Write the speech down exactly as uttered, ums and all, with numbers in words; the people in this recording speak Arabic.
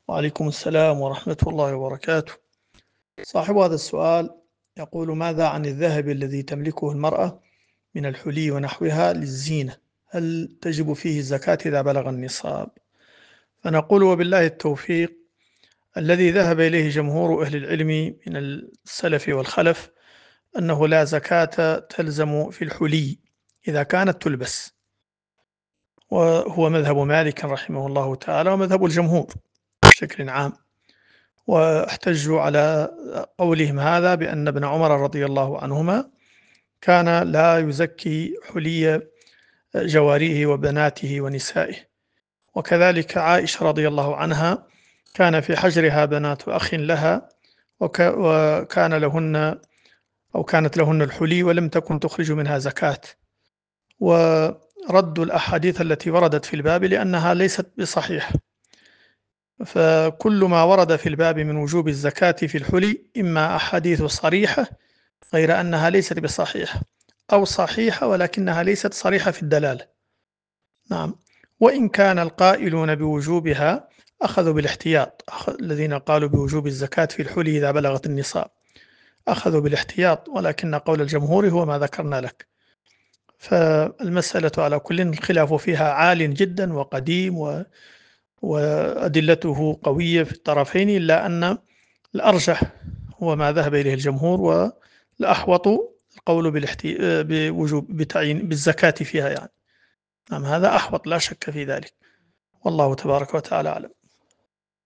وعليكم السلام ورحمة الله وبركاته. صاحب هذا السؤال يقول: ماذا عن الذهب الذي تملكه المرأة من الحلي ونحوها للزينة؟ هل تجب فيه الزكاة إذا بلغ النصاب؟ فنقول: وبالله التوفيق. الذي ذهب إليه جمهور أهل العلم من السلف والخلف أنه لا زكاة تلزم في الحلي إذا كانت تلبس، وهو مذهب مالك رحمه الله تعالى ومذهب الجمهور بشكل عام. واحتجوا على قولهم هذا بأن ابن عمر رضي الله عنهما كان لا يزكي حلي جواريه وبناته ونسائه، وكذلك عائشة رضي الله عنها كان في حجرها بنات أخ لها وكان لهن أو كانت لهن الحلي ولم تكن تخرج منها زكاة، وردوا الأحاديث التي وردت في الباب لأنها ليست بصحيحة. فكل ما ورد في الباب من وجوب الزكاة في الحلي إما أحاديث صريحة غير أنها ليست بصحيحة، أو صحيحة ولكنها ليست صريحة في الدلالة. نعم. وإن كان القائلون بوجوبها أخذوا بالاحتياط، الذين قالوا بوجوب الزكاة في الحلي إذا بلغت النصاب أخذوا بالاحتياط، ولكن قول الجمهور هو ما ذكرنا لك. فالمسألة على كل الخلاف فيها عال جدا وقديم و وأدلته قوية في الطرفين، إلا أن الأرجح هو ما ذهب إليه الجمهور، والأحوط القول بالاحتي... بوجوب بتعيين بالزكاة فيها يعني. نعم، هذا أحوط لا شك في ذلك، والله تبارك وتعالى أعلم.